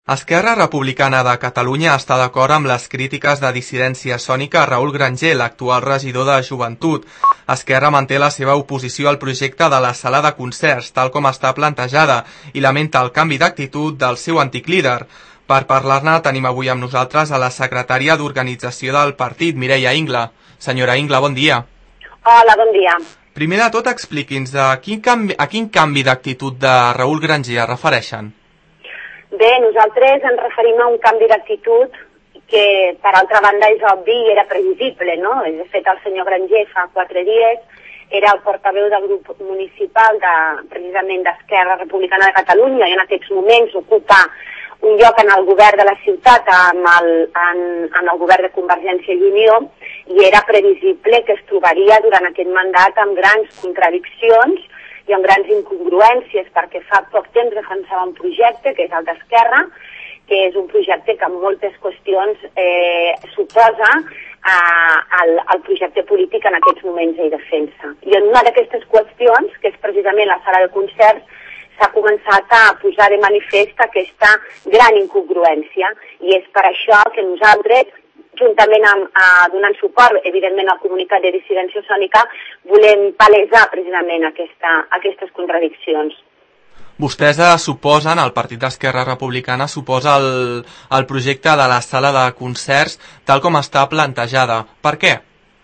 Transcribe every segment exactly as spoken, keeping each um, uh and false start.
Esquerra Republicana de Catalunya està d'acord amb les crítiques de dissidència sònica a Raül Granger, l'actual regidor de Joventut. Esquerra manté la seva oposició al projecte de la sala de concerts, tal com està plantejada, i lamenta el canvi d'actitud del seu antic líder. Per parlar-ne tenim avui amb nosaltres a la secretària d'Organització del partit, Mireia Ingla. Senyora Ingla, bon dia. Hola, bon dia. Primer de tot, expliqui'ns a quin canvi, a quin canvi d'actitud de Raül Granger es refereixen. Bé, nosaltres ens referim a un canvi d'actitud que, per altra banda, és obvi i era previsible, no? De fet, el senyor Granger fa quatre dies era el portaveu del grup municipal de, precisament d'Esquerra Republicana de Catalunya i en aquests moments ocupa un lloc en el govern de la ciutat amb el, en, en el govern de Convergència i Unió i era previsible que es trobaria durant aquest mandat amb grans contradiccions i amb grans incongruències, perquè fa poc temps defensava un projecte, que és el d'Esquerra, que és un projecte que en moltes qüestions eh, suposa eh, el, el projecte polític en aquests moments ell defensa. I en una d'aquestes qüestions, que és precisament la sala de concerts, s'ha començat a posar de manifest aquesta gran incongruència, i és per això que nosaltres, juntament amb eh, donant suport, evidentment, al comunicat de dissidència sònica, volem palesar precisament aquesta, aquestes contradiccions. Vostès eh, suposen, el Partit d'Esquerra Republicana suposa el, el projecte de la sala de concerts tal com està plantejada. Per què?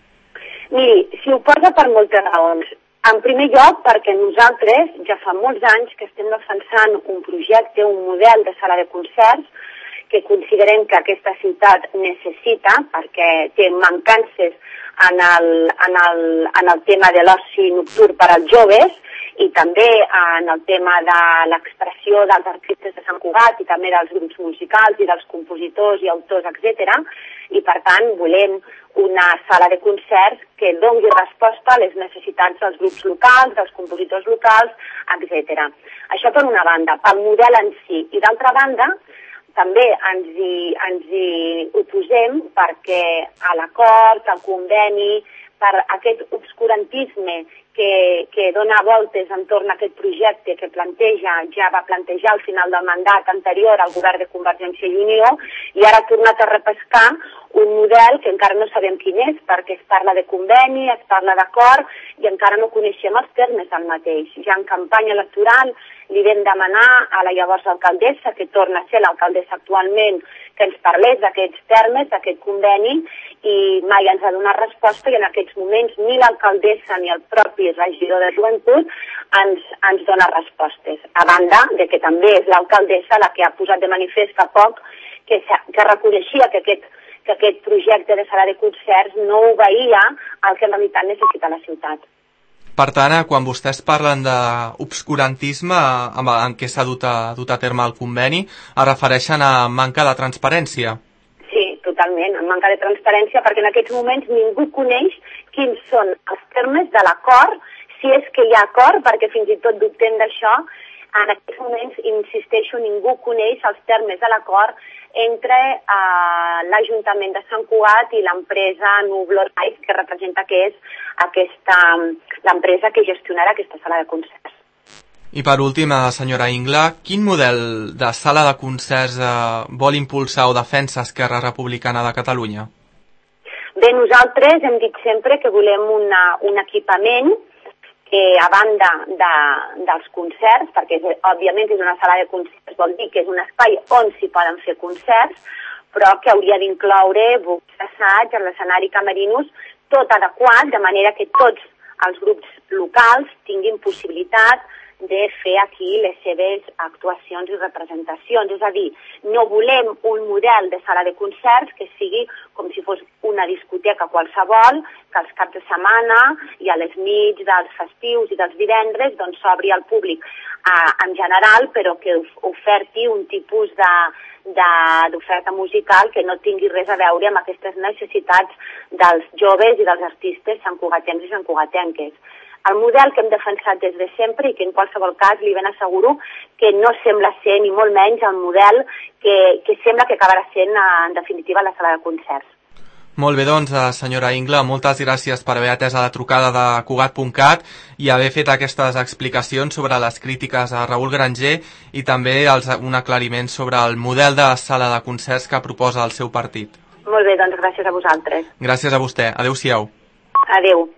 Miri, s'hi oposa per moltes raons. En primer lloc, perquè nosaltres ja fa molts anys que estem defensant un projecte, un model de sala de concerts que considerem que aquesta ciutat necessita perquè té mancances en el, en el, en el tema de l'oci nocturn per als joves i també en el tema de l'expressió dels artistes de Sant Cugat i també dels grups musicals i dels compositors i autors, etcètera. I per tant volem una sala de concerts que doni resposta a les necessitats dels grups locals, dels compositors locals, etcètera. Això per una banda, pel model en si. I d'altra banda, també ens hi, ens hi oposem perquè a l'acord, al conveni, per aquest obscurantisme que, que dona voltes entorn a aquest projecte que planteja, ja va plantejar al final del mandat anterior al govern de Convergència i Unió i ara ha tornat a repescar un model que encara no sabem quin és perquè es parla de conveni, es parla d'acord i encara no coneixem els termes del mateix. Ja en campanya electoral li vam demanar a la llavors alcaldessa, que torna a ser l'alcaldessa actualment, que ens parlés d'aquests termes, d'aquest conveni, i mai ens ha donat resposta i en aquests moments ni l'alcaldessa ni el propi regidor de Joventut ens, ens dona respostes. A banda de que també és l'alcaldessa la que ha posat de manifest fa poc que, que reconeixia que aquest, que aquest projecte de sala de concerts no obeïa al que en realitat necessita la ciutat. Per tant, quan vostès parlen d'obscurantisme en què s'ha dut, dut a terme el conveni, es refereixen a manca de transparència? Sí, totalment, a manca de transparència, perquè en aquests moments ningú coneix quins són els termes de l'acord, si és que hi ha acord, perquè fins i tot dubtem d'això. En aquests moments, insisteixo, ningú coneix els termes de l'acord entre eh, l'Ajuntament de Sant Cugat i l'empresa Nublo Life, que representa que és aquesta l'empresa que gestionarà aquesta sala de concerts. I per últim, senyora Ingla, quin model de sala de concerts eh, vol impulsar o defensa Esquerra Republicana de Catalunya? Bé, nosaltres hem dit sempre que volem una, un equipament que a banda de, dels concerts, perquè òbviament és una sala de concerts, vol dir que és un espai on s'hi poden fer concerts, però que hauria d'incloure bucs d'assaig, en l'escenari Camerinos, tot adequat, de manera que tots els grups locals tinguin possibilitat de fer aquí les seves actuacions i representacions. És a dir, no volem un model de sala de concerts que sigui com si fos una discoteca qualsevol, que als caps de setmana i a les nits dels festius i dels divendres doncs s'obri al públic eh, en general, però que oferti un tipus de d'oferta musical que no tingui res a veure amb aquestes necessitats dels joves i dels artistes santcugatencs i santcugatenques. El model que hem defensat des de sempre i que en qualsevol cas li ben asseguro que no sembla ser ni molt menys el model que, que sembla que acabarà sent en definitiva la sala de concerts. Molt bé, doncs, senyora Ingla, moltes gràcies per haver atès a la trucada de Cugat punt cat i haver fet aquestes explicacions sobre les crítiques a Raül Granger i també els, un aclariment sobre el model de sala de concerts que proposa el seu partit. Molt bé, doncs gràcies a vosaltres. Gràcies a vostè. Adéu-siau. Adéu.